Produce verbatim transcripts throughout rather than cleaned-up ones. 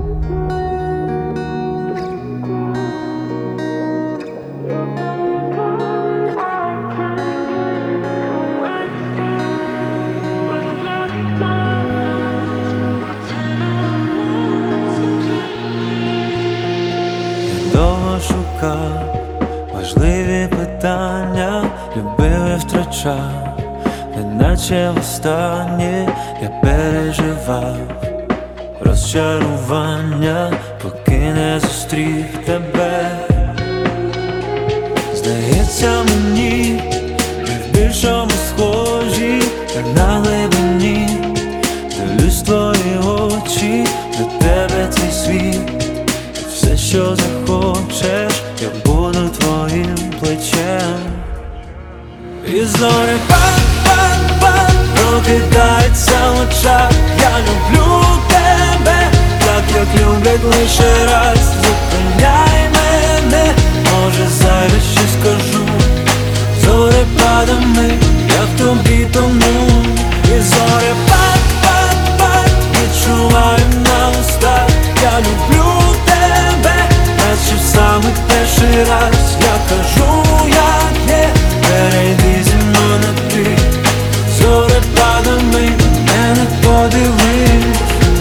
Довго шукав важливі питання, любив і втрачав, неначе востаннє я переживав розчарування, поки не зустрів тебе. Здається мені, ми в більшому схожі, як на глибині. Дивлюсь в твої очі, до тебе цей світ. Все, що захочеш, я буду твоїм плечем. І зорі пак-пак-пак прокидаються в очах. Я люблю тебе, так як люблять лише раз. Зупиняй мене, може зайве щось скажу. Зорепадами я в тобі тону. І зорі пак-пак-пак відчуваю на устах. Я люблю тебе, наче в самий перший раз. Я кажу, як є, перейди зі мною на ти. Зорепадами мене подивись.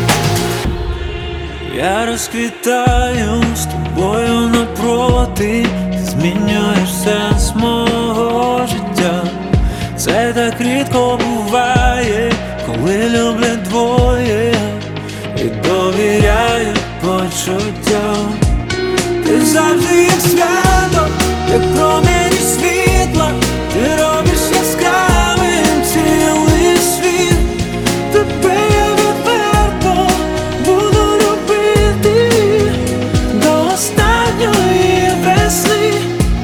Я розквітаю з тобою напроти. Ти змінюєш сенс мого життя. Це так рідко буває, коли люблять двоє і довіряють почуттям. Ти завжди як свято, як промені світла. Ти робиш яскравим цілий світ. Тебе я відверто буду любити до останньої весни.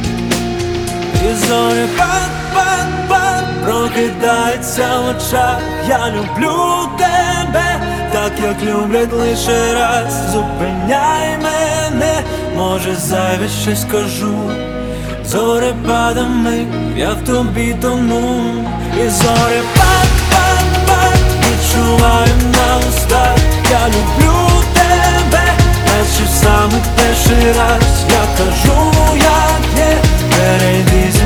І зорі пак-пак-пак прокидаються в очах. Я люблю тебе, так як люблять лише раз. Зупиняй мене, може зайве щось скажу. Зорепадами я в тобі тону. І зорі пак-пак-пак відчуваю на устах. Я люблю тебе, наче в самий перший раз. Я кажу, як є, перейди